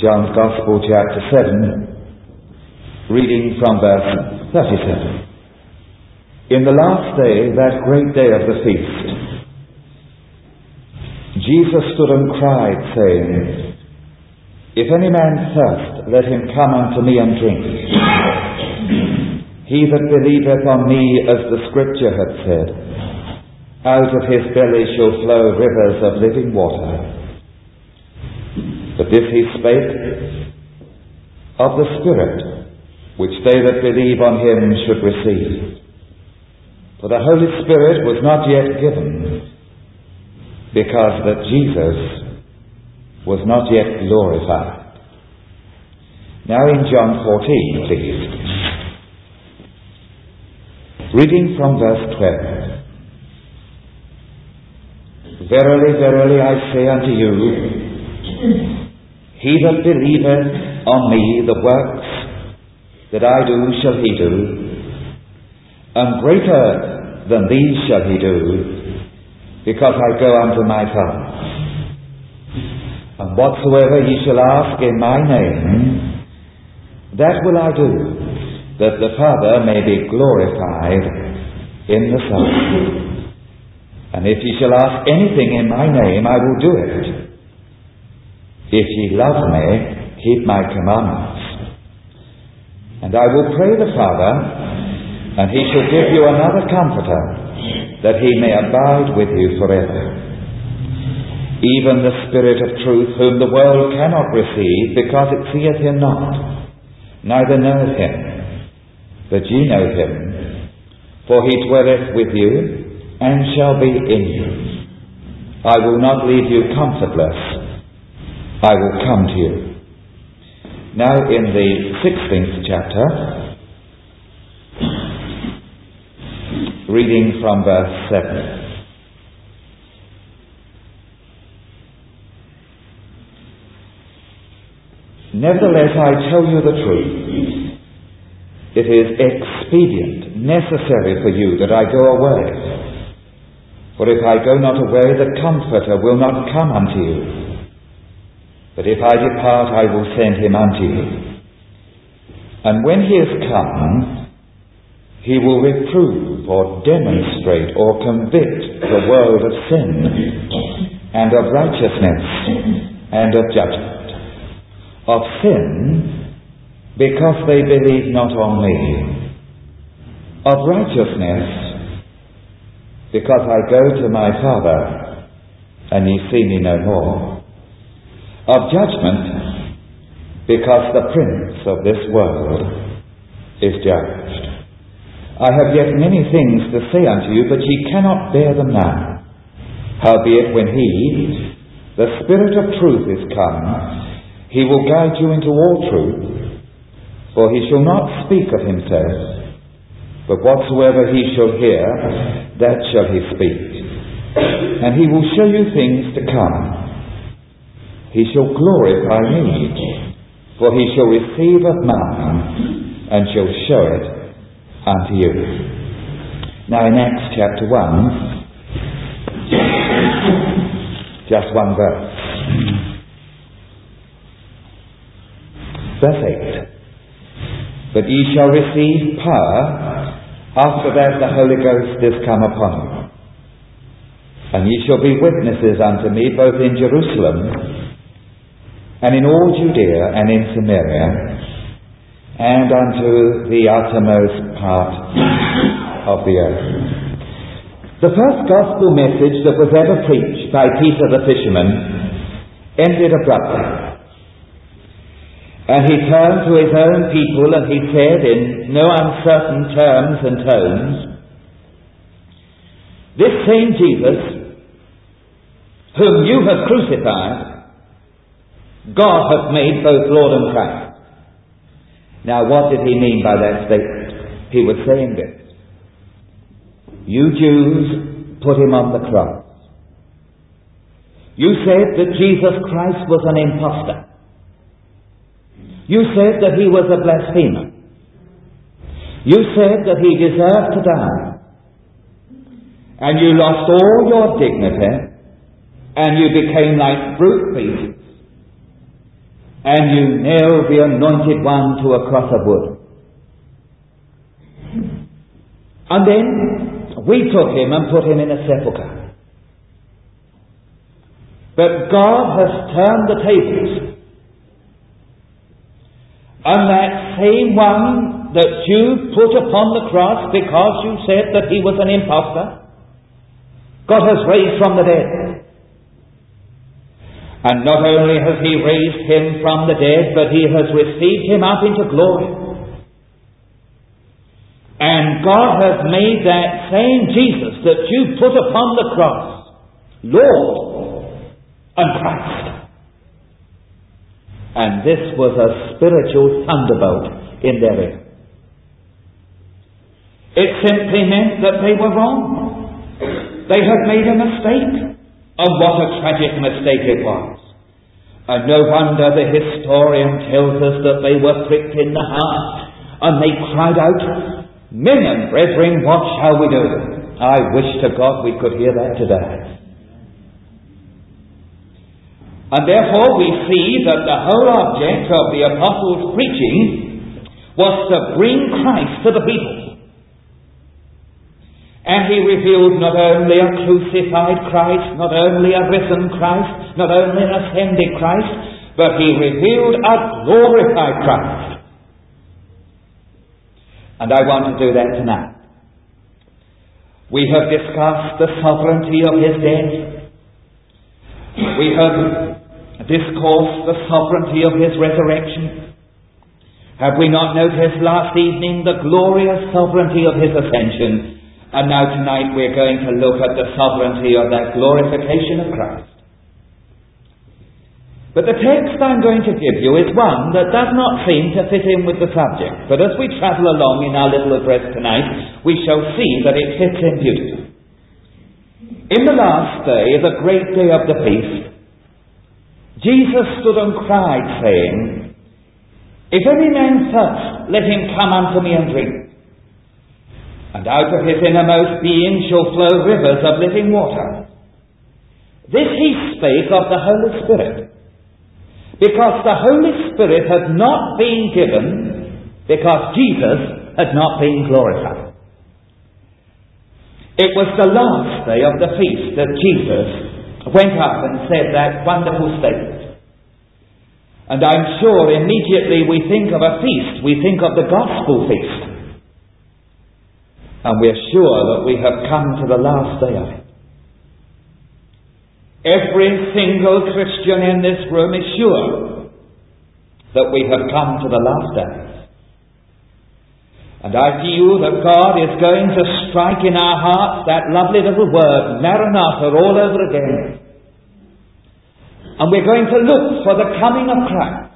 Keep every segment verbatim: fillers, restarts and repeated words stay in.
John's Gospel, chapter seven, reading from verse thirty-seven. In the last day, that great day of the feast, Jesus stood and cried, saying, If any man thirst, let him come unto me and drink. He that believeth on me, as the Scripture hath said, out of his belly shall flow rivers of living water. But this he spake of the Spirit, which they that believe on him should receive. For the Holy Spirit was not yet given, because that Jesus was not yet glorified. Now in John fourteen, please. Reading from verse twelve. Verily, verily, I say unto you, he that believeth on me, the works that I do shall he do, and greater than these shall he do, because I go unto my Father. And whatsoever ye shall ask in my name, that will I do, that the Father may be glorified in the Son. And if ye shall ask anything in my name, I will do it. If ye love me, keep my commandments. And I will pray the Father, and he shall give you another Comforter, that he may abide with you forever. Even the Spirit of truth, whom the world cannot receive, because it seeth him not, neither knoweth him. But ye know him, for he dwelleth with you, and shall be in you. I will not leave you comfortless. I will come to you. Now in the sixteenth chapter, reading from verse seven. Nevertheless, I tell you the truth. It is expedient, necessary for you that I go away. For if I go not away, the Comforter will not come unto you. But if I depart, I will send him unto you. And when he is come, he will reprove or demonstrate or convict the world of sin and of righteousness and of judgment. Of sin, because they believe not on me. Of righteousness, because I go to my Father, and ye see me no more. Of judgment, because the prince of this world is judged. I have yet many things to say unto you, but ye cannot bear them now. Howbeit, when he, the Spirit of truth, is come, he will guide you into all truth, for he shall not speak of himself, but whatsoever he shall hear, that shall he speak. And he will show you things to come. He shall glorify me, for he shall receive of mine, and shall show it unto you. Now in Acts chapter one, just one verse. Verse eight. But ye shall receive power, after that the Holy Ghost is come upon you. And ye shall be witnesses unto me, both in Jerusalem, and in all Judea and in Samaria, and unto the uttermost part of the earth. The first gospel message that was ever preached by Peter the fisherman ended abruptly. And he turned to his own people and he said in no uncertain terms and tones, This same Jesus, whom you have crucified, God hath made both Lord and Christ. Now what did he mean by that statement? He was saying this. You Jews put him on the cross. You said that Jesus Christ was an impostor. You said that he was a blasphemer. You said that he deserved to die. And you lost all your dignity, and you became like brute beasts. and you nailed the anointed one to a cross of wood. And then we took him and put him in a sepulchre. But God has turned the tables. And that same one that you put upon the cross because you said that he was an impostor, God has raised from the dead. And not only has he raised him from the dead, but he has received him up into glory. And God has made that same Jesus that you put upon the cross Lord and Christ. And this was a spiritual thunderbolt in their ear. It simply meant that they were wrong. They had made a mistake. And what a tragic mistake it was. And no wonder the historian tells us that they were pricked in the heart, and they cried out, "Men and brethren, what shall we do?" I wish to God we could hear that today. And therefore we see that the whole object of the apostles' preaching was to bring Christ to the people. And he revealed not only a crucified Christ, not only a risen Christ, not only an ascended Christ, but he revealed a glorified Christ. And I want to do that tonight. We have discussed the sovereignty of his death. We have discoursed the sovereignty of his resurrection. Have we not noticed last evening the glorious sovereignty of his ascension? And now tonight we're going to look at the sovereignty of that glorification of Christ. But the text I'm going to give you is one that does not seem to fit in with the subject. But as we travel along in our little address tonight, we shall see that it fits in beautifully. In the last day, the great day of the feast, Jesus stood and cried, saying, "If any man thirst, let him come unto me and drink. And out of his innermost being shall flow rivers of living water." This he spake of the Holy Spirit, because the Holy Spirit had not been given, because Jesus had not been glorified. It was the last day of the feast that Jesus went up and said that wonderful statement. And I'm sure immediately we think of a feast, we think of the gospel feast. And we're sure that we have come to the last day of it. Every single Christian in this room is sure that we have come to the last day. And I feel that God is going to strike in our hearts that lovely little word, Maranatha, all over again. And we're going to look for the coming of Christ.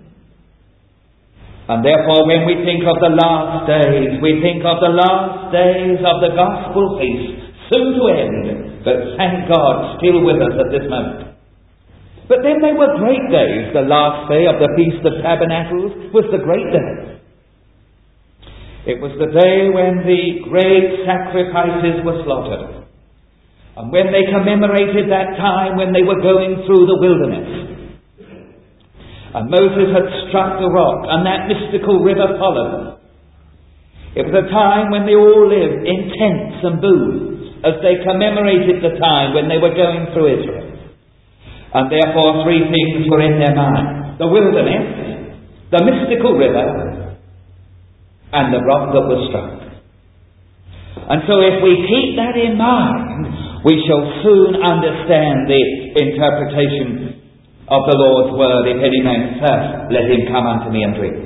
And therefore, when we think of the last days, we think of the last days of the gospel feast, soon to end, but thank God, still with us at this moment. But then they were great days. The last day of the Feast of Tabernacles was the great day. It was the day when the great sacrifices were slaughtered, and when they commemorated that time when they were going through the wilderness. And Moses had struck the rock, and that mystical river followed. It was a time when they all lived in tents and booths, as they commemorated the time when they were going through Israel. And therefore three things were in their mind: the wilderness, the mystical river, and the rock that was struck. And so if we keep that in mind, we shall soon understand the interpretation of the Lord's word, "If any man thirst, let him come unto me and drink."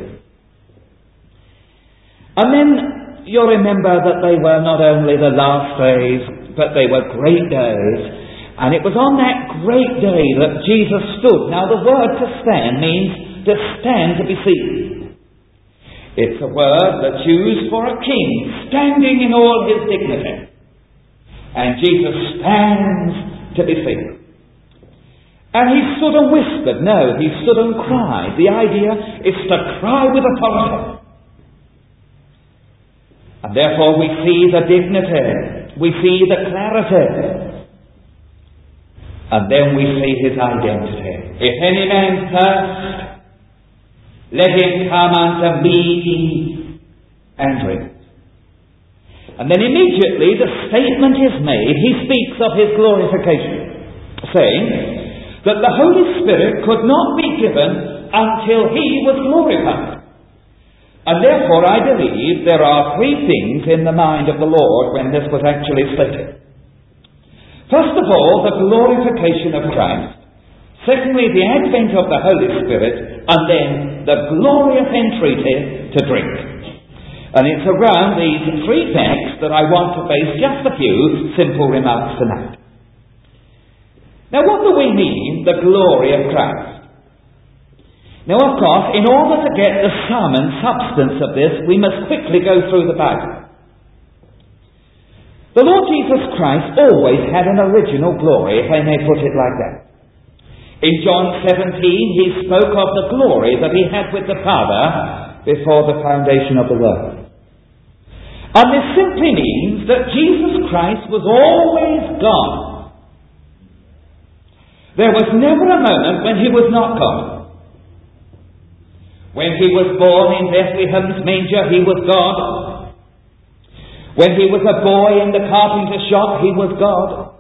And then you'll remember that they were not only the last days, but they were great days. And it was on that great day that Jesus stood. Now the word to stand means to stand to be seen. It's a word that's used for a king standing in all his dignity. And Jesus stands to be seen. And he stood and whispered. No, he stood and cried. The idea is to cry with authority. And therefore we see the dignity. We see the clarity. And then we see his identity. If any man thirst, Let him come unto me, eat and drink. And then immediately the statement is made, he speaks of his glorification, saying that the Holy Spirit could not be given until he was glorified. And therefore I believe there are three things in the mind of the Lord when this was actually stated. First of all, the glorification of Christ. Secondly, the advent of the Holy Spirit. And then the glorious entreaty to drink. And it's around these three facts that I want to base just a few simple remarks tonight. Now, what do we mean, the glory of Christ? Now, of course, in order to get the sum and substance of this, we must quickly go through the Bible. The Lord Jesus Christ always had an original glory, if I may put it like that. In John seventeen, he spoke of the glory that he had with the Father before the foundation of the world. And this simply means that Jesus Christ was always God. There was never a moment when he was not God. When he was born in Bethlehem's manger, he was God. When he was a boy in the carpenter's shop, he was God.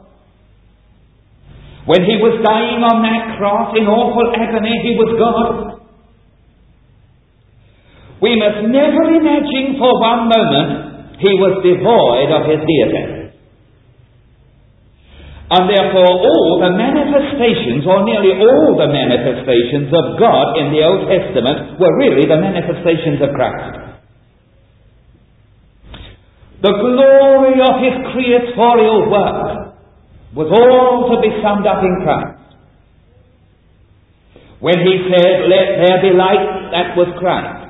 When he was dying on that cross in awful agony, he was God. We must never imagine for one moment he was devoid of his deity. And therefore all the manifestations, or nearly all the manifestations of God in the Old Testament were really the manifestations of Christ. The glory of his creatorial work was all to be summed up in Christ. When he said, "Let there be light," that was Christ.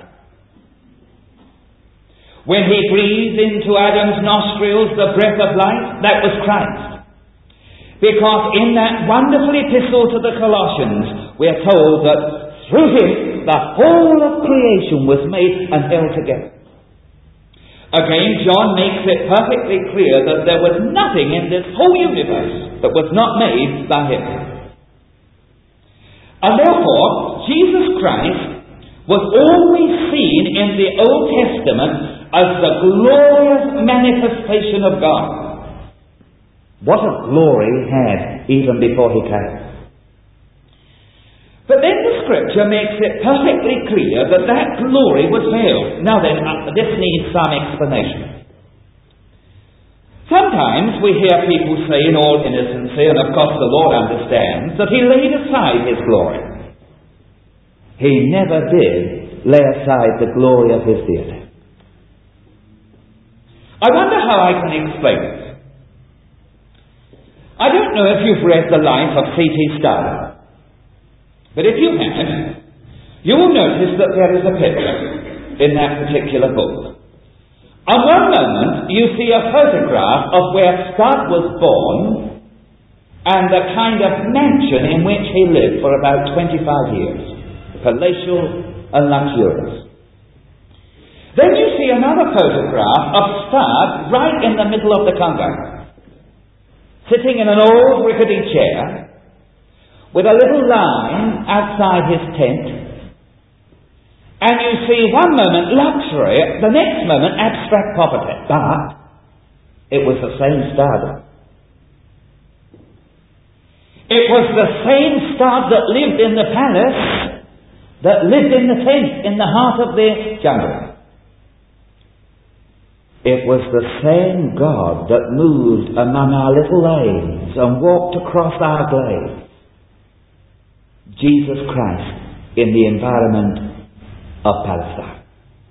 When he breathed into Adam's nostrils the breath of life, that was Christ. Because in that wonderful epistle to the Colossians, we are told that through him the whole of creation was made and held together. Again, John makes it perfectly clear that there was nothing in this whole universe that was not made by him. And therefore, Jesus Christ was always seen in the Old Testament as the glorious manifestation of God. What a glory he had even before he came. But then the Scripture makes it perfectly clear that that glory was veiled. Now then, uh, this needs some explanation. Sometimes we hear people say in all innocency, and of course the Lord understands, that he laid aside his glory. He never did lay aside the glory of his deity. I wonder how I can explain it. I don't know if you've read the life of C T Studd, but if you have, you will notice that there is a picture in that particular book. On one moment, you see a photograph of where Studd was born and the kind of mansion in which he lived for about twenty-five years, palatial and luxurious. Then you see another photograph of Studd right in the middle of the Congo, sitting in an old rickety chair with a little line outside his tent. And you see one moment luxury, the next moment abstract poverty. But it was the same Studd. It was the same Studd that lived in the palace, that lived in the tent in the heart of the jungle. It was the same God that moved among our little lanes and walked across our glades. Jesus Christ in the environment of Palestine.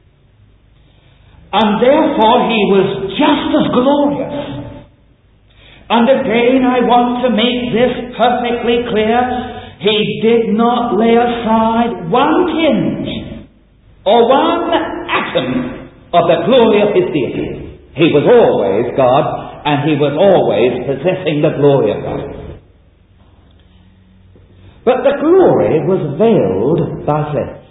And therefore he was just as glorious. And again I want to make this perfectly clear. He did not lay aside one tinge or one atom of the glory of his deity. He was always God, and he was always possessing the glory of God. But the glory was veiled by flesh.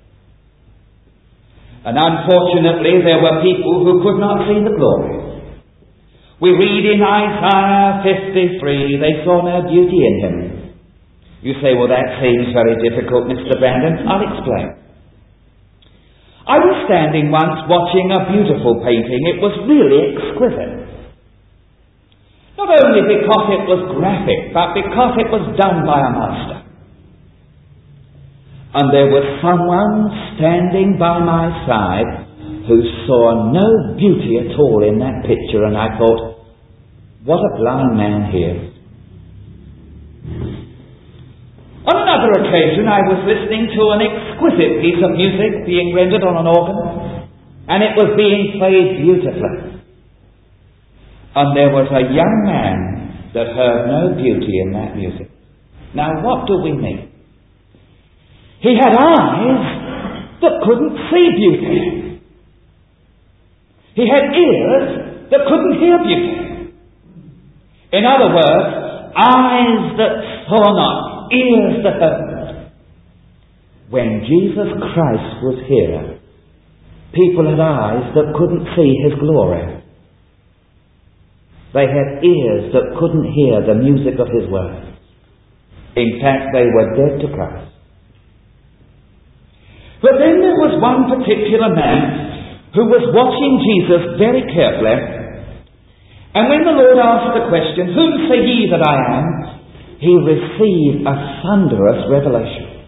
And unfortunately there were people who could not see the glory. We read in Isaiah fifty-three, they saw no beauty in him. You say, well, that seems very difficult, Mister Brandon. I'll explain. I was standing once watching a beautiful painting. It was really exquisite. Not only because it was graphic, but because it was done by a master. And there was someone standing by my side who saw no beauty at all in that picture, and I thought, what a blind man he is. On another occasion, I was listening to an exquisite piece of music being rendered on an organ, and it was being played beautifully. And there was a young man that heard no beauty in that music. Now, what do we mean? He had eyes that couldn't see beauty. He had ears that couldn't hear beauty. In other words, eyes that saw not, ears that heard. When Jesus Christ was here, people had eyes that couldn't see His glory. They had ears that couldn't hear the music of His words. In fact, they were dead to Christ. But then there was one particular man who was watching Jesus very carefully, and when the Lord asked the question, "Whom say ye that I am?" he received a thunderous revelation.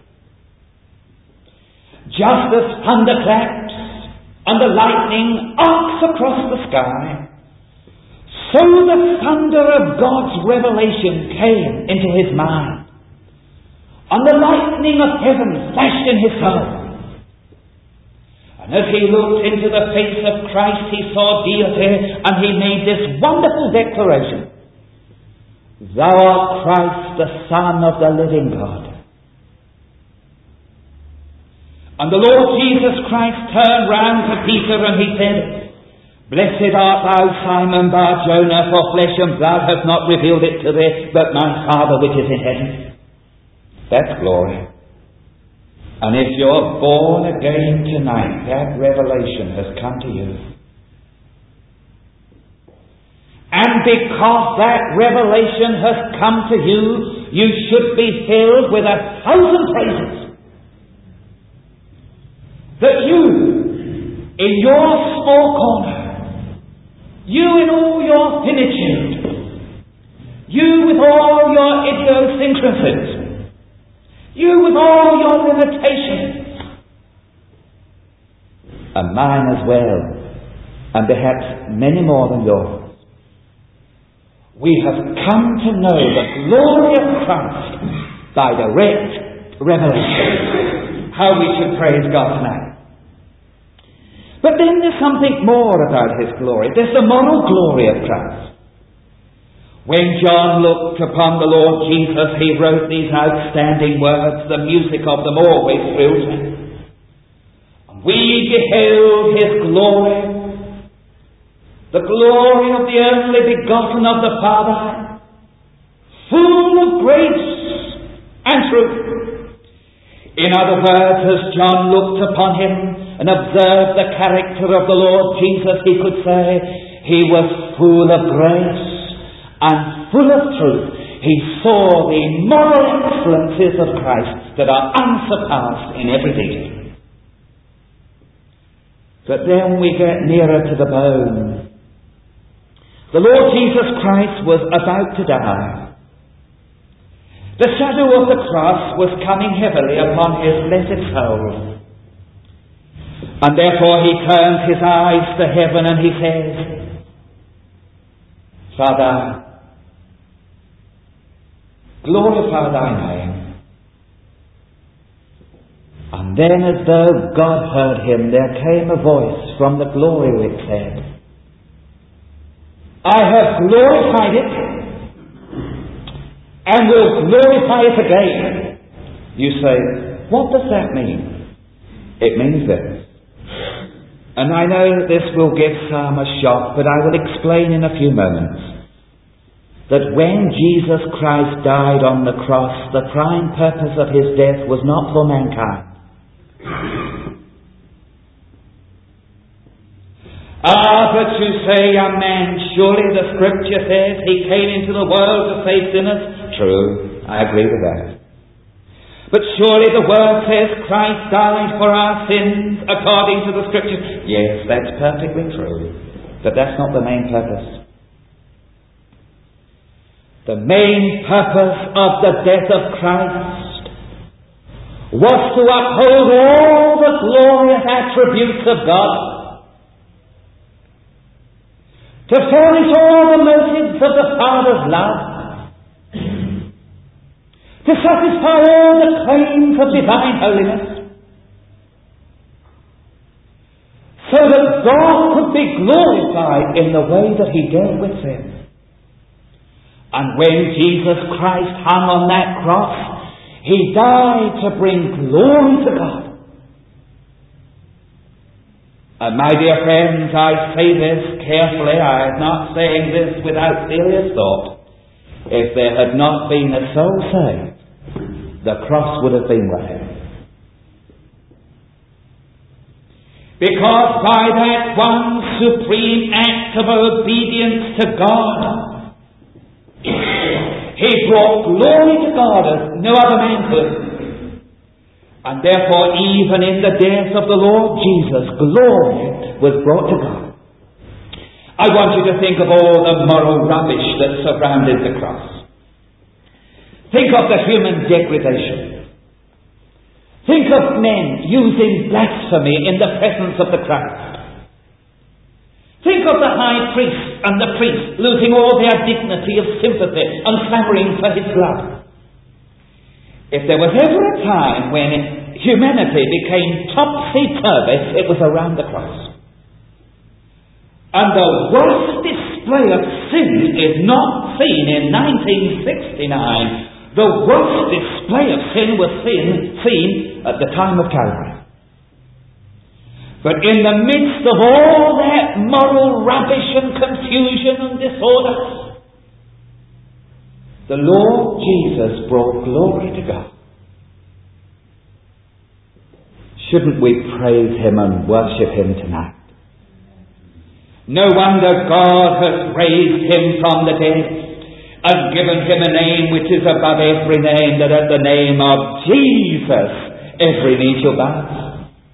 Just as thunder claps and the lightning arcs across the sky, so the thunder of God's revelation came into his mind, and the lightning of heaven flashed in his soul. And as he looked into the face of Christ, he saw deity, and he made this wonderful declaration: "Thou art Christ, the Son of the living God." And the Lord Jesus Christ turned round to Peter and he said, "Blessed art thou, Simon Bar-Jonah, for flesh and blood hath not revealed it to thee, but my Father which is in heaven." That's glory. And if you're born again tonight, that revelation has come to you. And because that revelation has come to you, you should be filled with a thousand praises. That you, in your small corner, you in all your finitude, you with all your idiosyncrasies, you with all your limitations, and mine as well, and perhaps many more than yours, we have come to know the glory of Christ by direct revelation. How we should praise God tonight. But then there's something more about His glory. There's the moral glory of Christ. When John looked upon the Lord Jesus, he wrote these outstanding words. The music of them always thrilled me. "We beheld His glory, the glory of the only begotten of the Father, full of grace and truth." In other words, as John looked upon Him and observed the character of the Lord Jesus, he could say He was full of grace and full of truth. He saw the moral excellencies of Christ that are unsurpassed in every detail. But then we get nearer to the bone. The Lord Jesus Christ was about to die. The shadow of the cross was coming heavily upon His blessed soul. And therefore He turns His eyes to heaven and He says, "Father, glorify Thy name." And then, as though God heard Him, there came a voice from the glory which said, "I have glorified it, and will glorify it again." You say, what does that mean? It means this. And I know this will give some a shock, but I will explain in a few moments. That when Jesus Christ died on the cross, the prime purpose of His death was not for mankind. "Ah, but you say, young man, surely the Scripture says He came into the world to save sinners." True, I agree with that. But surely the Word says Christ died for our sins according to the Scriptures. Yes, that's perfectly true. But that's not the main purpose. The main purpose of the death of Christ was to uphold all the glorious attributes of God, to furnish all the motives of the Father's love, to satisfy all the claims of divine holiness, so that God could be glorified in the way that He dealt with sin. And when Jesus Christ hung on that cross, He died to bring glory to God. And my dear friends, I say this carefully. I am not saying this without serious thought. If there had not been a soul saved, the cross would have been worth it. Because by that one supreme act of obedience to God, He brought glory to God as no other man could. And therefore, even in the death of the Lord Jesus, glory was brought to God. I want you to think of all the moral rubbish that surrounded the cross. Think of the human degradation. Think of men using blasphemy in the presence of the Christ. Think of the high priest and the priest losing all their dignity of sympathy and clamouring for his blood. If there was ever a time when humanity became topsy-turvy, it was around the cross. And the worst display of sin is not seen in nineteen sixty-nine. The worst display of sin was seen, seen at the time of Calvary. But in the midst of all that moral rubbish and confusion and disorder, the Lord Jesus brought glory to God. Shouldn't we praise Him and worship Him tonight? No wonder God has raised Him from the dead and given Him a name which is above every name, that at the name of Jesus every knee shall bow.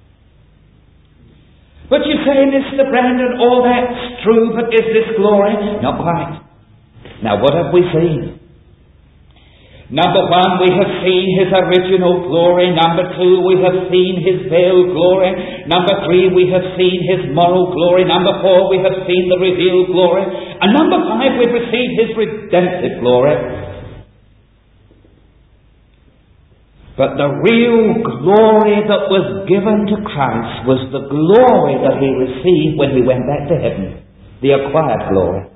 But you say, Mister Brandon, all that's true, but is this glory? Not quite. Now what have we seen? Number one, we have seen His original glory. Number two, we have seen His veiled glory. Number three, we have seen His moral glory. Number four, we have seen the revealed glory. And number five, we've received His redemptive glory. But the real glory that was given to Christ was the glory that He received when He went back to heaven. The acquired glory.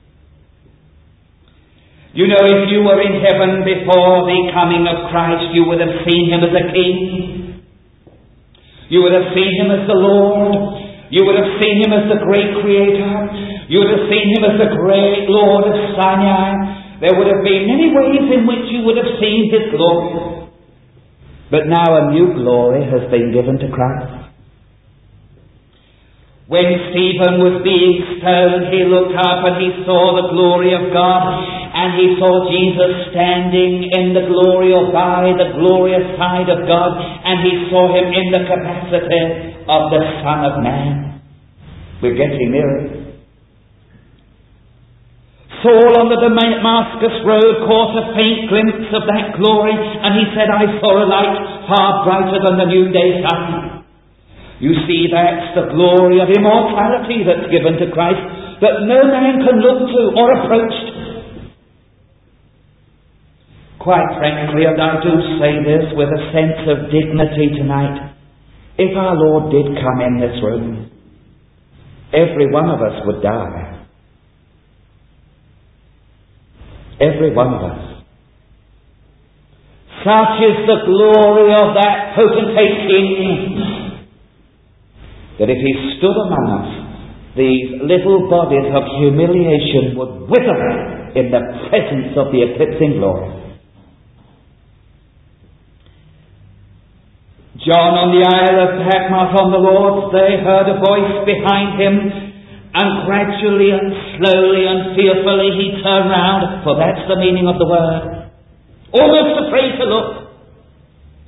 You know, if you were in heaven before the coming of Christ, you would have seen Him as a king. You would have seen Him as the Lord. You would have seen Him as the great Creator. You would have seen Him as the great Lord of Sinai. There would have been many ways in which you would have seen His glory. But now a new glory has been given to Christ. When Stephen was being stoned, he looked up and he saw the glory of God, and he saw Jesus standing in the glory, or by the glorious side of God, and he saw Him in the capacity of the Son of Man. We're getting nearer. Saul on the Damascus road caught a faint glimpse of that glory, and he said, I saw a light far brighter than the noonday sun. You see, that's the glory of immortality that's given to Christ, that no man can look to or approach to. Quite frankly, and I do say this with a sense of dignity tonight, if our Lord did come in this room, every one of us would die. Every one of us. Such is the glory of that potentate King, that if He stood among us, these little bodies of humiliation would wither in the presence of the eclipsing glory. John on the Isle of Patmos on the Lord's Day heard a voice behind him, and gradually and slowly and fearfully he turned round, for that's the meaning of the word, almost afraid to look.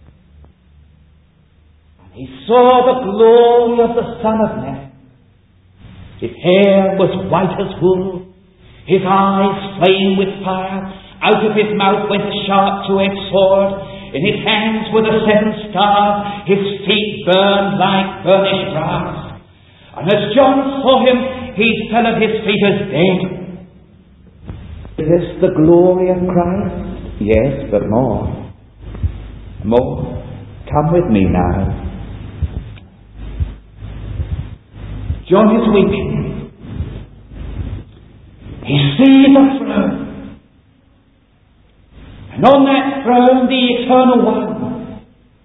He saw the glory of the Son of Man. His hair was white as wool, his eyes flame with fire, out of his mouth went a sharp two-edged sword, in his hands were the seven stars, his feet burned like burnished brass. And as John saw him, he fell at his feet as dead. Is this the glory of Christ? Yes, but more. More. Come with me now. John is weeping. He sees a throne. And on that throne the Eternal One.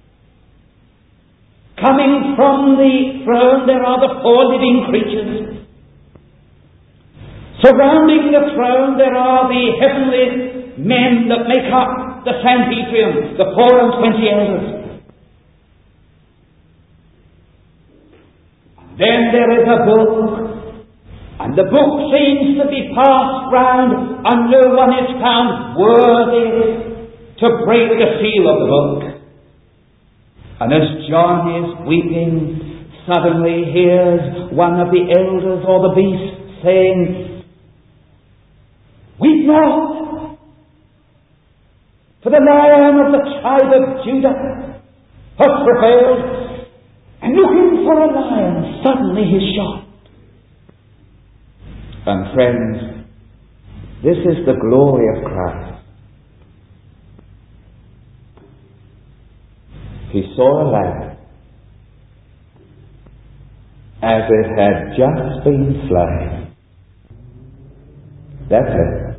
Coming from the throne there are the four living creatures. Surrounding the throne there are the heavenly men that make up the Sanhedrin, the four and twenty elders. Then there is a book, and the book seems to be passed round, and no one is found worthy to break the seal of the book. And as John is weeping, suddenly hears one of the elders or the beast saying, "Weep not, for the Lion of the tribe of Judah hath prevailed." And looking for a lion, suddenly he's shot. And friends, this is the glory of Christ. He saw a lamb as it had just been slain. That's it.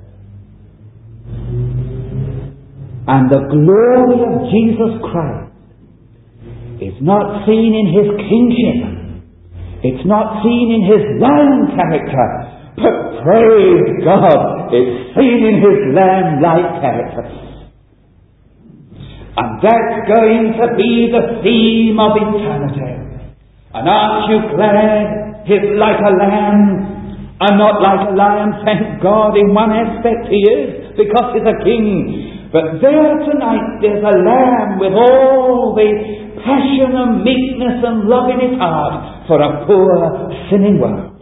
And the glory of Jesus Christ is not seen in his kingship. It's not seen in his lion character. But praise God, it's seen in his lamb-like character. And that's going to be the theme of eternity. And aren't you glad he's like a lamb and not like a lion? Thank God, in one aspect he is, because he's a king. But there tonight there's a lamb with all the passion and meekness and love in his heart for a poor sinning world.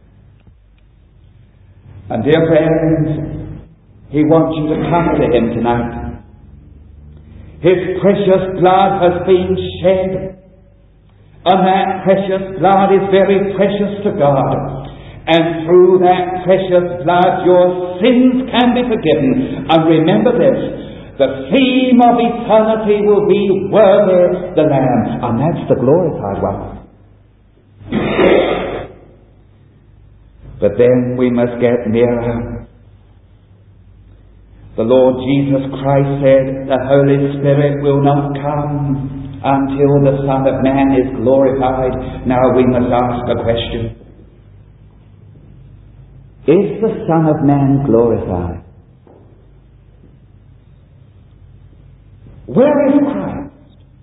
And dear friends, he wants you to come to him tonight. His precious blood has been shed, and that precious blood is very precious to God. And through that precious blood your sins can be forgiven. And remember this, the theme of eternity will be worthy the Lamb, and that's the glorified one. But then we must get nearer. The Lord Jesus Christ said the Holy Spirit will not come until the Son of Man is glorified. Now we must ask a question. Is the Son of Man glorified? Where is Christ?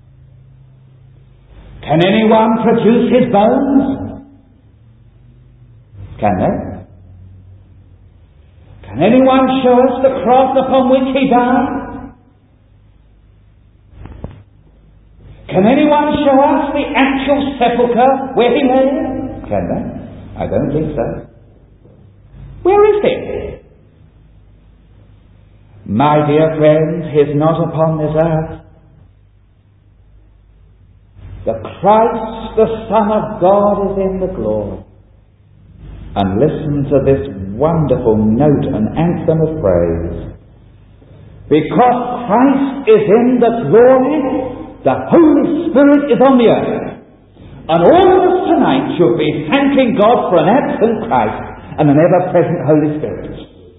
Can anyone produce his bones? Can they? Can anyone show us the cross upon which he died? Can anyone show us the actual sepulchre where he lay? Can they? I don't think so. Where is he? My dear friends, he is not upon this earth. The Christ, the Son of God, is in the glory. And listen to this wonderful note and anthem of praise. Because Christ is in the glory, the Holy Spirit is on the earth. And all of us tonight should be thanking God for an absent Christ and an ever-present Holy Spirit.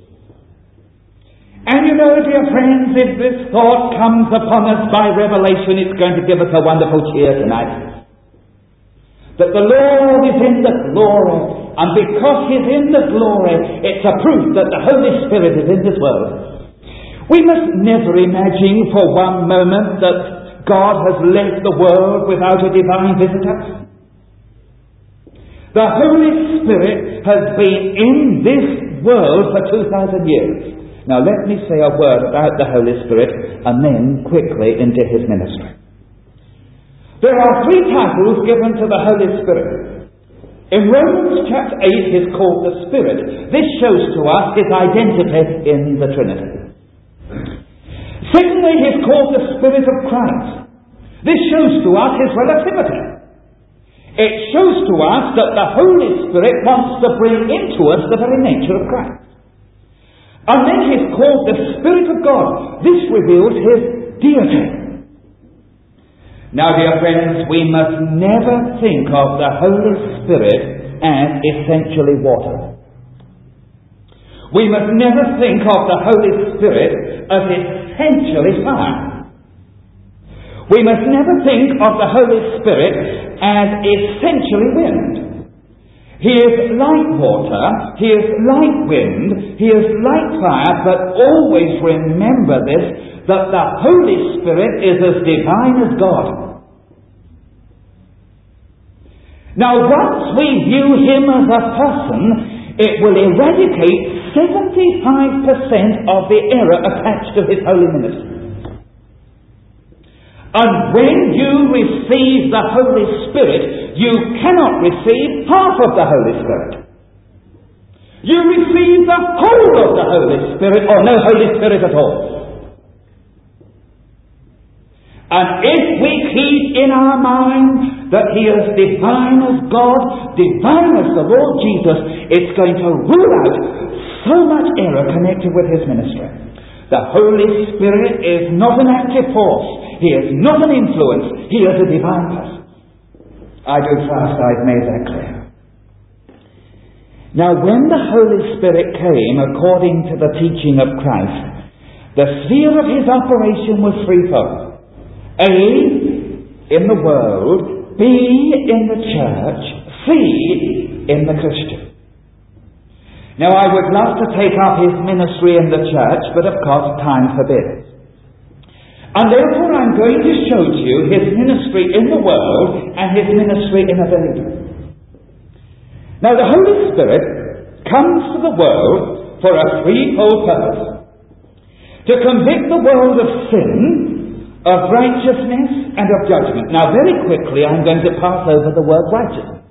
And you know, dear friends, if this thought comes upon us by revelation, it's going to give us a wonderful cheer tonight. That the Lord is in the glory, and because He's in the glory, it's a proof that the Holy Spirit is in this world. We must never imagine for one moment that God has left the world without a divine visitor. The Holy Spirit has been in this world for two thousand years. Now let me say a word about the Holy Spirit and then quickly into His ministry. There are three titles given to the Holy Spirit. In Romans chapter eight, he is called the Spirit. This shows to us his identity in the Trinity. Secondly, he is called the Spirit of Christ. This shows to us his relativity. It shows to us that the Holy Spirit wants to bring into us the very nature of Christ. And then he is called the Spirit of God. This reveals his deity. Now, dear friends, we must never think of the Holy Spirit as essentially water. We must never think of the Holy Spirit as essentially fire. We must never think of the Holy Spirit as essentially wind. He is like water, he is like wind, he is like fire, but always remember this, that the Holy Spirit is as divine as God. Now, once we view him as a person, it will eradicate seventy-five percent of the error attached to his holy ministry. And when you receive the Holy Spirit, you cannot receive half of the Holy Spirit. You receive the whole of the Holy Spirit, or no Holy Spirit at all. And if we keep in our mind that he is divine as God, divine as the Lord Jesus, it's going to rule out so much error connected with his ministry. The Holy Spirit is not an active force. He is not an influence. He is a divine person. I do trust I've made that clear. Now, when the Holy Spirit came according to the teaching of Christ, the sphere of his operation was threefold. A, in the world, B, in the church, C, in the Christian. Now, I would love to take up his ministry in the church, but of course time forbids. And therefore I'm going to show to you his ministry in the world and his ministry in a believer. Now, the Holy Spirit comes to the world for a threefold purpose. To convict the world of sin, of righteousness, and of judgment. Now, very quickly I'm going to pass over the word righteousness.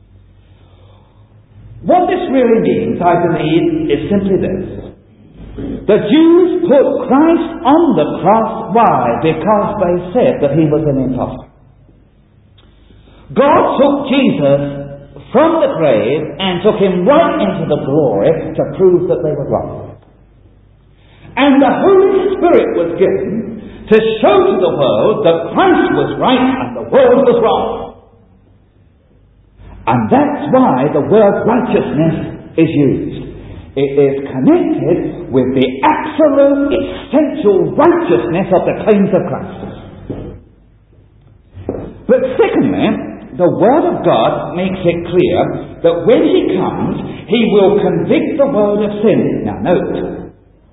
What this really means, I believe, is simply this. The Jews put Christ on the cross. Why? Because they said that he was an impostor. God took Jesus from the grave and took him right into the glory to prove that they were wrong. And the Holy Spirit was given to show to the world that Christ was right and the world was wrong. And that's why the word righteousness is used. It is connected with the absolute, essential righteousness of the claims of Christ. But secondly, the Word of God makes it clear that when he comes, he will convict the world of sin. Now note,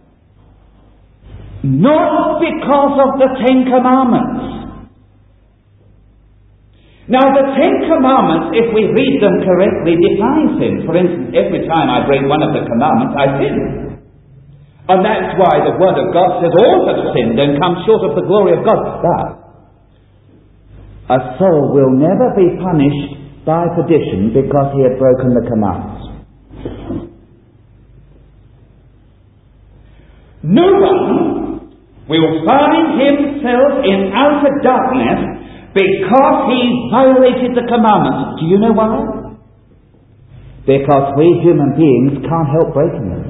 not because of the Ten Commandments. Now, the Ten Commandments, if we read them correctly, define sin. For instance, every time I break one of the commandments, I sin. And that's why the Word of God says all have sinned and come short of the glory of God. But a soul will never be punished by perdition because he had broken the commandments. No one will find himself in outer darkness because he violated the commandments. Do you know why? Because we human beings can't help breaking them.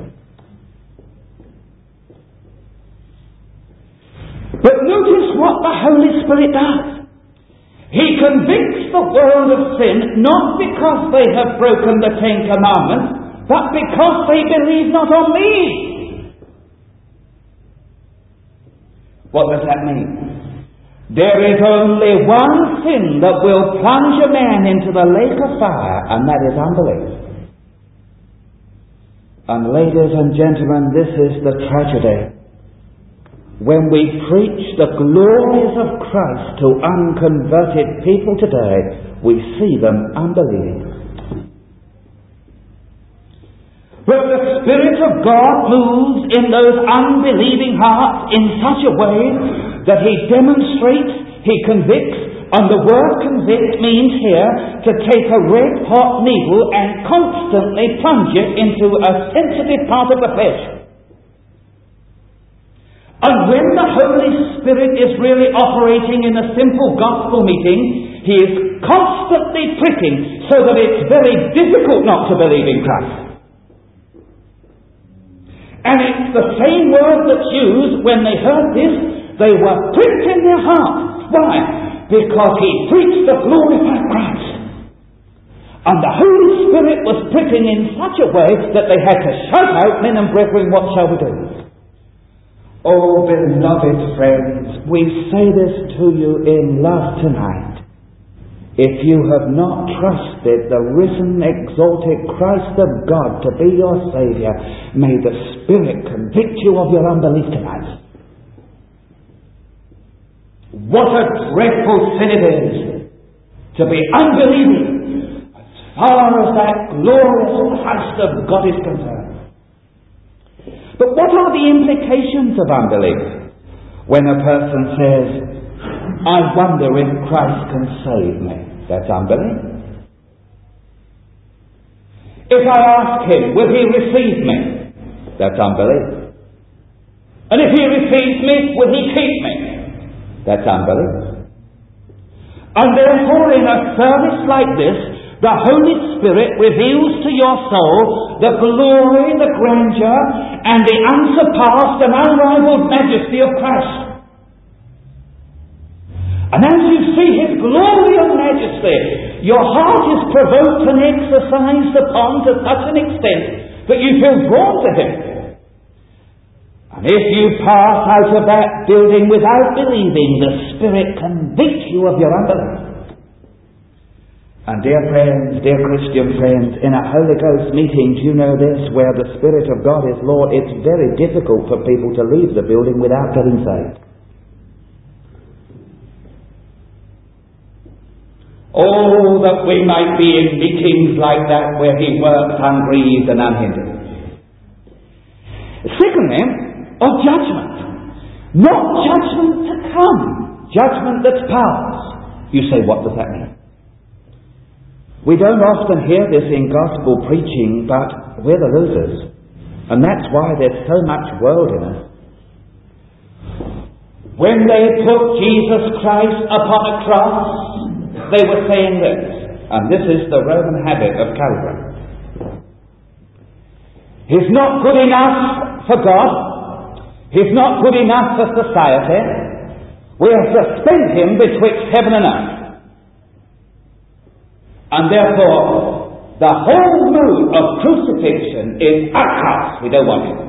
But notice what the Holy Spirit does. He convicts the world of sin not because they have broken the Ten Commandments, but because they believe not on me. What does that mean? There is only one sin that will plunge a man into the lake of fire, and that is unbelief. And ladies and gentlemen, this is the tragedy. When we preach the glories of Christ to unconverted people today, we see them unbelieving. But the Spirit of God moves in those unbelieving hearts in such a way that he demonstrates, he convicts, And the word convict means here to take a red-hot needle and constantly plunge it into a sensitive part of the flesh. And when the Holy Spirit is really operating in a simple gospel meeting, He is constantly pricking so that it's very difficult not to believe in Christ. And it's the same word that's used when they heard this. They were pricked in their heart. Why? Because He preached the glorified Christ. And the Holy Spirit was pricking in such a way that they had to shout out, "Men and brethren, what shall we do?" Oh, beloved friends, we say this to you in love tonight. If you have not trusted the risen, exalted Christ of God to be your Saviour, may the Spirit convict you of your unbelief tonight. What a dreadful sin it is to be unbelieving as far as that glorious Christ of God is concerned. But what are the implications of unbelief? When a person says, "I wonder if Christ can save me," that's unbelief. If I ask Him, "Will He receive me?" that's unbelief. And if He receives me, will He keep me? That's unbelief. And therefore, in a service like this, the Holy Spirit reveals to your soul the glory, the grandeur, and the unsurpassed and unrivaled majesty of Christ. And as you see His glory and majesty, your heart is provoked and exercised upon to such an extent that you feel drawn to Him. And if you pass out of that building without believing, the Spirit convicts you of your unbelief. And dear friends, dear Christian friends, in a Holy Ghost meeting, do you know this? Where the Spirit of God is Lord, it's very difficult for people to leave the building without getting saved. Oh, that we might be in meetings like that where He works ungrieved and unhindered. Secondly, of judgment. Not judgment to come, judgment that's past. You say, what does that mean? We don't often hear this in gospel preaching, but we're the losers. And that's why there's so much world in us. When they put Jesus Christ upon a cross, they were saying this, and this is the Roman habit of Calvary. He's not good enough for God. He's not good enough for society. We have to suspend Him betwixt heaven and earth. And therefore, the whole mood of crucifixion is outcast. We don't want Him.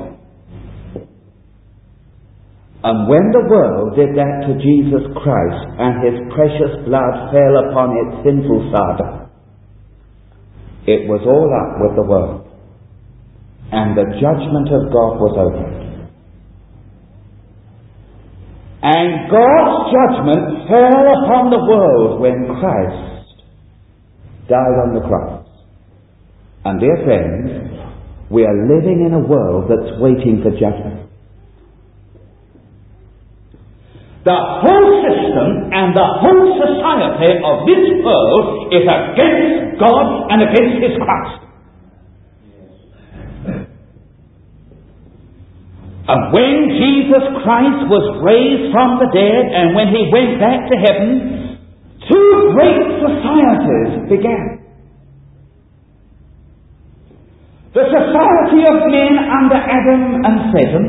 And when the world did that to Jesus Christ and His precious blood fell upon its sinful side, it was all up with the world. And the judgment of God was opened. And God's judgment fell upon the world when Christ died on the cross. And dear friends, we are living in a world that's waiting for judgment. The whole system and the whole society of this world is against God and against His Christ. And when Jesus Christ was raised from the dead and when He went back to heaven, two great societies began. The society of men under Adam and Satan,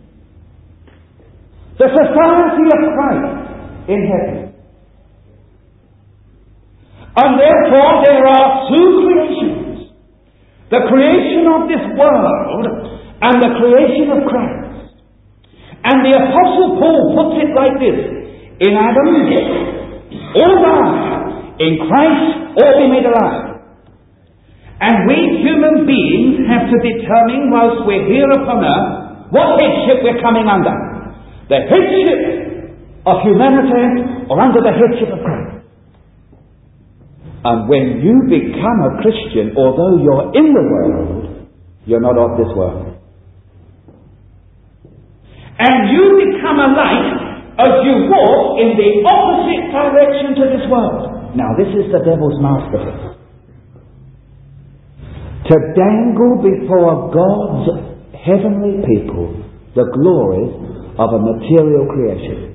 the society of Christ in heaven. And therefore there are two creations. The creation of this world and the creation of Christ. And the Apostle Paul puts it like this: in Adam, all die; in Christ, all be made alive. And we human beings have to determine, whilst we're here upon earth, what headship we're coming under. The headship of humanity or under the headship of Christ. And when you become a Christian, although you're in the world, you're not of this world. And you become a light as you walk in the opposite direction to this world. Now, this is the devil's masterpiece. To dangle before God's heavenly people the glories of a material creation.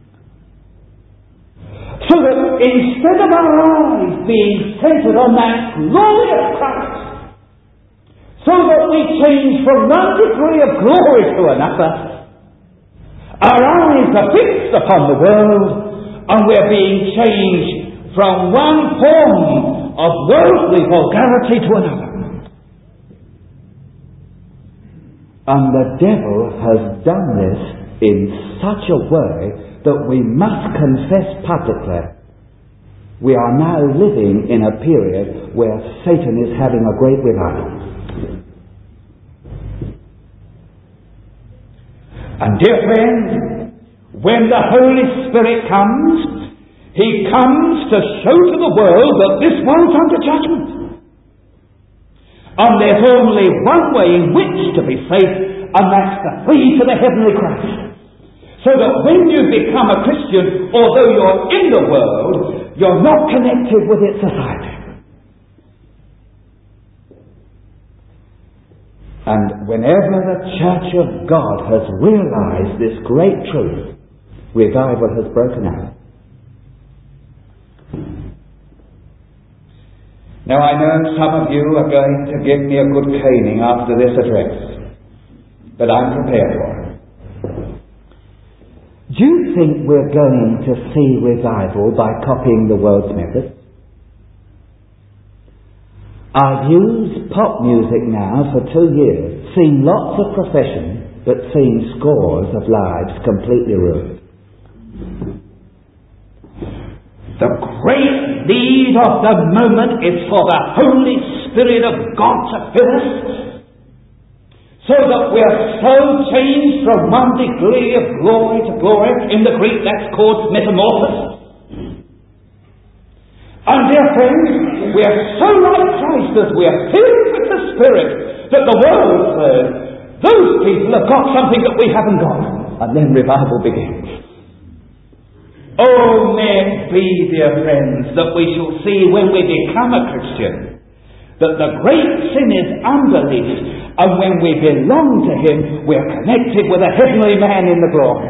So that instead of our eyes being centered on that glorious Christ, so that we change from one degree of glory to another, our eyes are fixed upon the world, and we're being changed from one form of worldly vulgarity to another. And the devil has done this in such a way that we must confess publicly we are now living in a period where Satan is having a great revival. And dear friends, when the Holy Spirit comes, He comes to show to the world that this world's under judgment. And there's only one way in which to be safe, and that's to flee to the heavenly Christ. So that when you become a Christian, although you're in the world, you're not connected with its society. And whenever the Church of God has realized this great truth, revival has broken out. Now, I know some of you are going to give me a good caning after this address, but I'm prepared for it. Do you think we're going to see revival by copying the world's methods? I've used pop music now for two years, seen lots of professions, but seen scores of lives completely ruined. The great need of the moment is for the Holy Spirit of God to fill us, so that we are so changed from one degree of glory to glory. In the Greek, that's called metamorphosis. And dear friends, we are so like Christ as we are filled with the Spirit that the world says, those people have got something that we haven't got. And then revival begins. Oh, may it be, dear friends, that we shall see when we become a Christian that the great sin is unbelief, and when we belong to Him, we are connected with a heavenly man in the glory.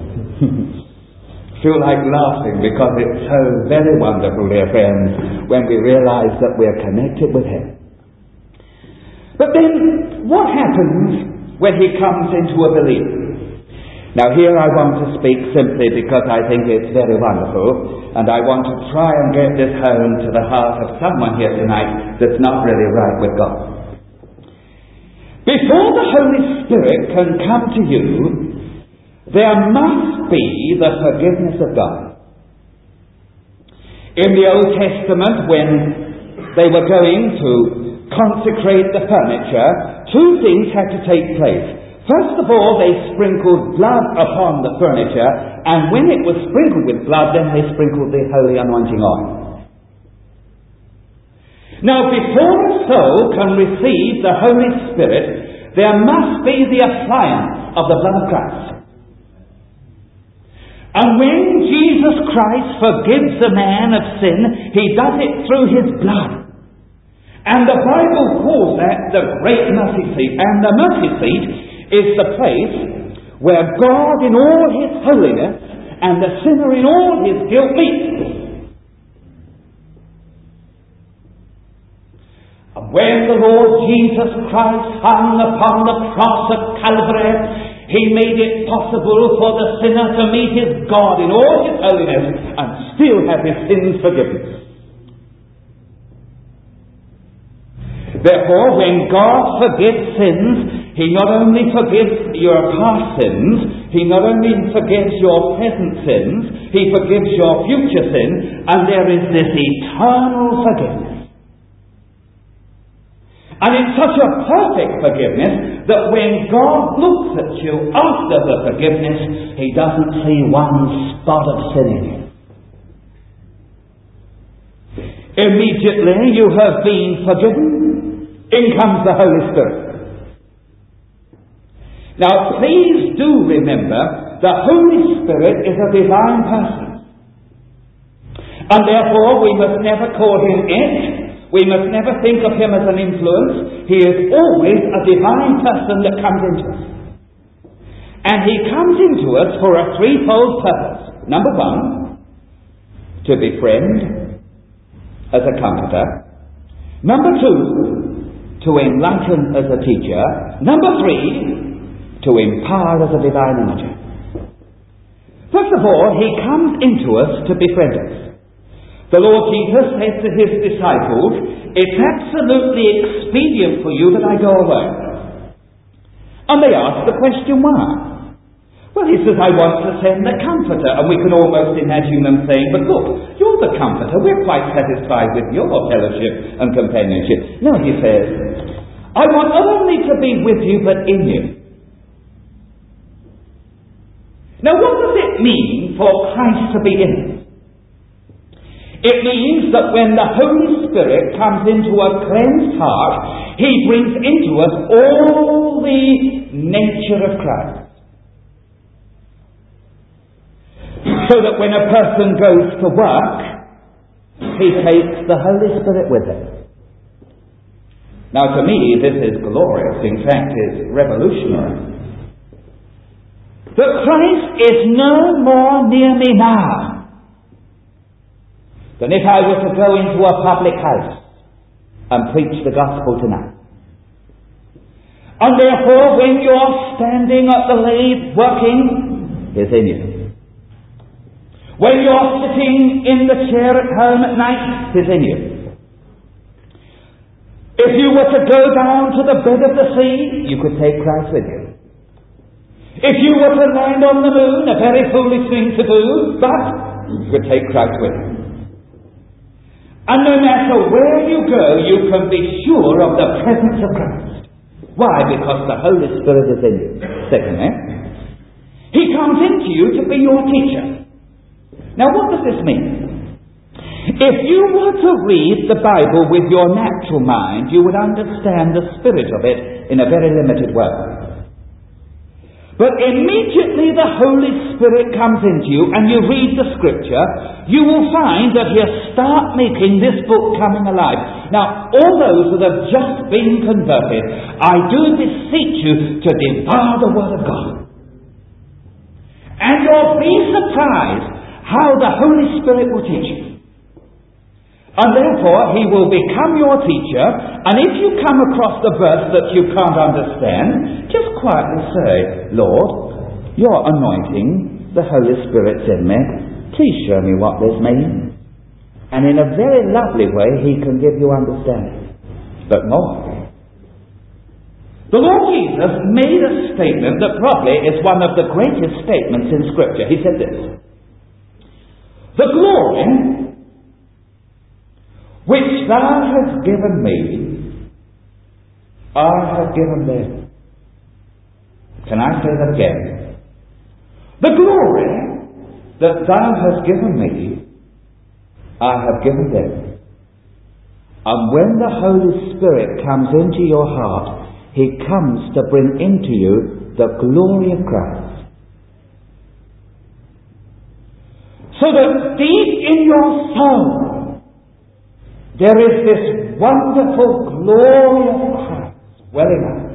Feel like laughing because it's so very wonderful, dear friends, when we realize that we are connected with Him. But then, what happens when He comes into a believer? Now here I want to speak simply because I think it's very wonderful, and I want to try and get this home to the heart of someone here tonight that's not really right with God. Before the Holy Spirit can come to you, there must be the forgiveness of God. In the Old Testament, when they were going to consecrate the furniture, two things had to take place. First of all, they sprinkled blood upon the furniture, and when it was sprinkled with blood, then they sprinkled the holy anointing oil. Now, before a soul can receive the Holy Spirit, there must be the appliance of the blood of Christ. And when Jesus Christ forgives a man of sin, He does it through His blood. And the Bible calls that the great mercy seat. And the mercy seat is the place where God in all His holiness and the sinner in all his guilt meet. And when the Lord Jesus Christ hung upon the cross of Calvary, He made it possible for the sinner to meet his God in all His holiness and still have his sins forgiven. Therefore, when God forgives sins, He not only forgives your past sins, He not only forgives your present sins, He forgives your future sins, and there is this eternal forgiveness. And it's such a perfect forgiveness that when God looks at you after the forgiveness, He doesn't see one spot of sin in you. Immediately you have been forgiven, in comes the Holy Spirit. Now, please do remember the Holy Spirit is a divine person. And therefore we must never call him it. We must never think of him as an influence. He is always a divine person that comes into us. And he comes into us for a threefold purpose. Number one, to befriend as a comforter. Number two, to enlighten as a teacher. Number three, to empower as a divine energy. First of all, he comes into us to befriend us. The Lord Jesus said to his disciples, it's absolutely expedient for you that I go away. And they asked the question, why? Well, he says, I want to send the Comforter. And we can almost imagine them saying, but look, you're the Comforter. We're quite satisfied with your fellowship and companionship. No, he says, I want not only to be with you, but in you. Now, what does it mean for Christ to be in us? It means that when the Holy Spirit comes into a cleansed heart, he brings into us all the nature of Christ. So that when a person goes to work, he takes the Holy Spirit with him. Now to me, this is glorious. In fact, it's revolutionary. That Christ is no more near me now than if I were to go into a public house and preach the gospel tonight. And therefore, when you're standing at the lathe working, He's in you. When you're sitting in the chair at home at night, He's in you. If you were to go down to the bed of the sea, you could take Christ with you. If you were to land on the moon, a very foolish thing to do, but you could take Christ with you. And no matter where you go, you can be sure of the presence of Christ. Why? Because the Holy Spirit is in you. Secondly, He comes into you to be your teacher. Now what does this mean? If you were to read the Bible with your natural mind, you would understand the spirit of it in a very limited way. But immediately the Holy Spirit comes into you and you read the Scripture, you will find that He'll start making this book coming alive. Now, all those that have just been converted, I do beseech you to devour the Word of God. And you'll be surprised how the Holy Spirit will teach you. And therefore, He will become your teacher, and if you come across the verse that you can't understand, just quietly say, Lord, your anointing, the Holy Spirit's in me, please show me what this means. And in a very lovely way, He can give you understanding. But more. The Lord Jesus made a statement that probably is one of the greatest statements in Scripture. He said this, the glory which thou hast given me, I have given them. Can I say that again? The glory that thou hast given me, I have given them. And when the Holy Spirit comes into your heart, He comes to bring into you the glory of Christ. So that deep in your soul, there is this wonderful glory of Christ welling up.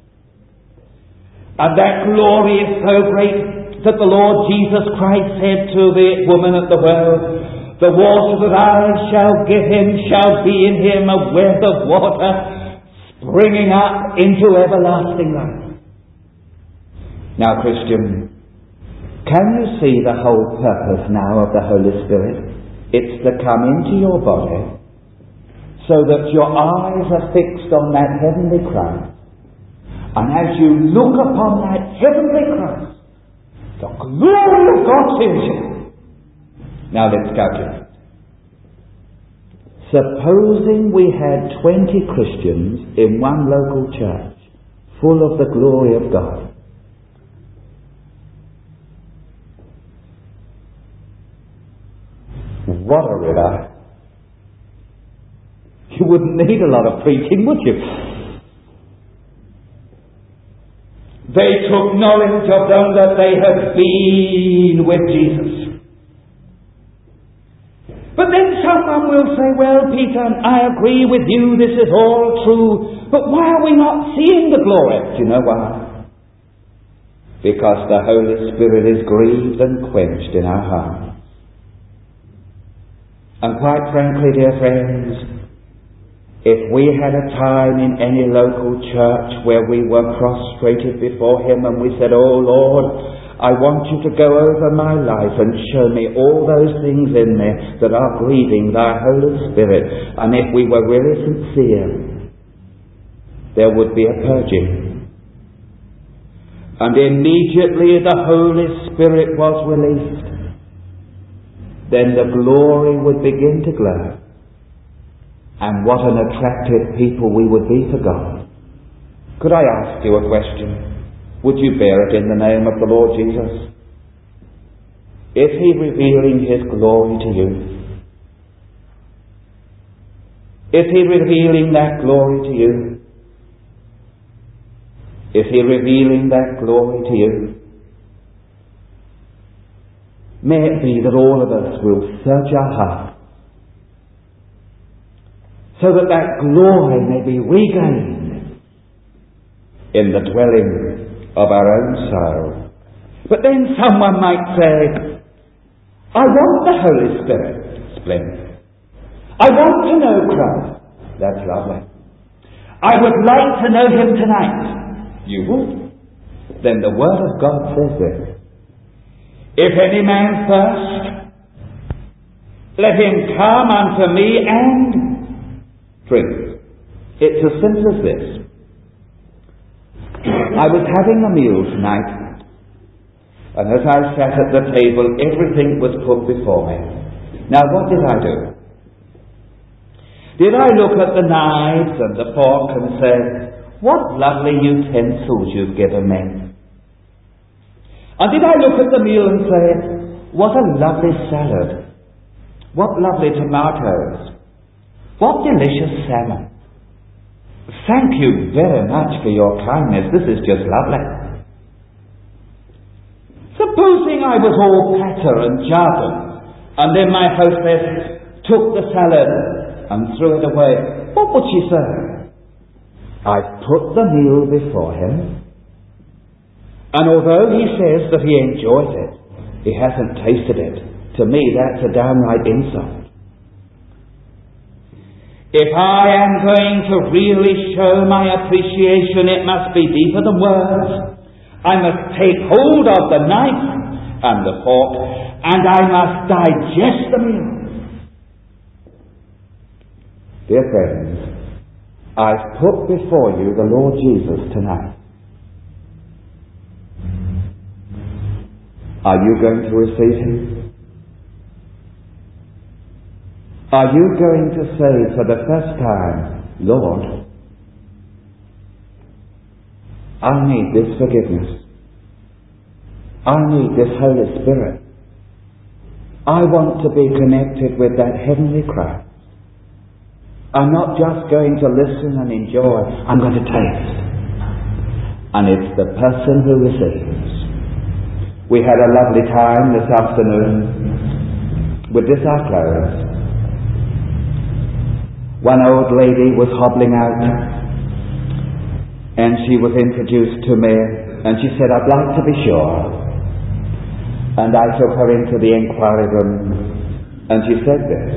And that glory is so great that the Lord Jesus Christ said to the woman at the well, the water that I shall give him shall be in him a well of water springing up into everlasting life. Now, Christian, can you see the whole purpose now of the Holy Spirit? It's to come into your body so that your eyes are fixed on that heavenly Christ. And as you look upon that heavenly Christ, the glory of God fills you. Now let's calculate. Supposing we had twenty Christians in one local church, full of the glory of God. What a river. You wouldn't need a lot of preaching, would you? They took knowledge of them that they had been with Jesus. But then someone will say, well, Peter, I agree with you, this is all true, but why are we not seeing the glory? Do you know why? Because the Holy Spirit is grieved and quenched in our hearts. And quite frankly, dear friends, if we had a time in any local church where we were prostrated before Him and we said, oh Lord, I want you to go over my life and show me all those things in me that are grieving thy Holy Spirit. And if we were really sincere, there would be a purging. And immediately the Holy Spirit was released. Then the glory would begin to glow. And what an attractive people we would be for God. Could I ask you a question? Would you bear it in the name of the Lord Jesus? Is He revealing His glory to you? Is He revealing that glory to you? Is He revealing that glory to you? May it be that all of us will search our hearts so that that glory may be regained in the dwelling of our own soul. But then someone might say, I want the Holy Spirit. Splendid. I want to know Christ. That's lovely. I would like to know Him tonight. You would? Then the Word of God says this. If any man thirst, let him come unto me and drink. It's as simple as this. I was having a meal tonight, and as I sat at the table, everything was put before me. Now, what did I do? Did I look at the knives and the fork and say, what lovely utensils you've given me? And did I look at the meal and say, what a lovely salad? What lovely tomatoes? What delicious salmon. Thank you very much for your kindness. This is just lovely. Supposing I was all patter and jargon, and then my hostess took the salad and threw it away. What would she say? I've put the meal before him, and although he says that he enjoys it, he hasn't tasted it. To me, that's a downright insult. If I am going to really show my appreciation, it must be deeper than words. I must take hold of the knife and the fork, and I must digest the meal. Dear friends, I've put before you the Lord Jesus tonight. Are you going to receive Him? Are you going to say for the first time, Lord, I need this forgiveness. I need this Holy Spirit. I want to be connected with that heavenly Christ. I'm not just going to listen and enjoy, I'm going to taste. And it's the person who receives. We had a lovely time this afternoon with this our close. One old lady was hobbling out, and she was introduced to me, and she said, I'd like to be sure. And I took her into the inquiry room, and she said this.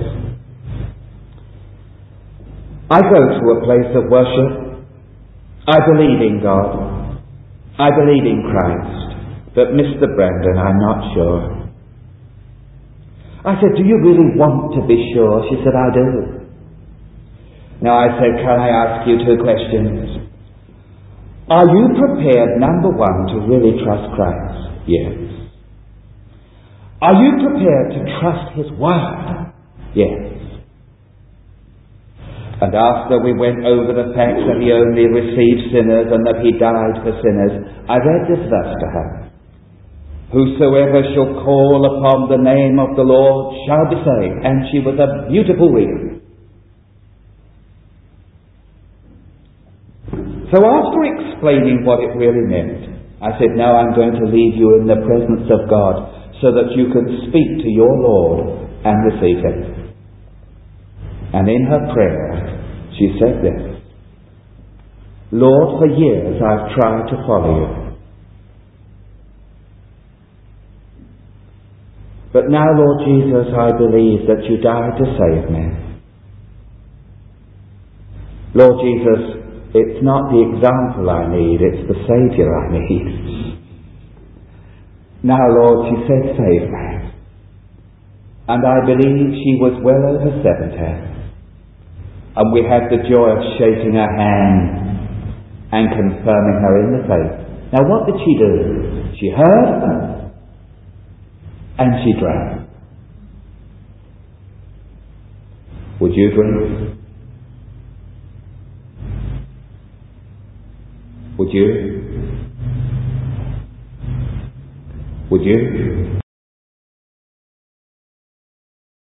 I go to a place of worship. I believe in God. I believe in Christ. But Mister Brandon, I'm not sure. I said, do you really want to be sure? She said, I do. Now I said, can I ask you two questions? Are you prepared, number one, to really trust Christ? Yes. Are you prepared to trust His Word? Yes. And after we went over the fact that He only received sinners and that He died for sinners, I read this verse to her. Whosoever shall call upon the name of the Lord shall be saved. And she was a beautiful reader. So after explaining what it really meant, I said, no, I'm going to leave you in the presence of God so that you can speak to your Lord and receive Him. And in her prayer, she said this: Lord, for years I've tried to follow you. But now, Lord Jesus, I believe that you died to save me. Lord Jesus, it's not the example I need, it's the Saviour I need. Now, Lord, she said, save me. And I believe she was well over seventy. And we had the joy of shaking her hand and confirming her in the faith. Now, what did she do? She heard and she drank. Would you drink? Would you? Would you?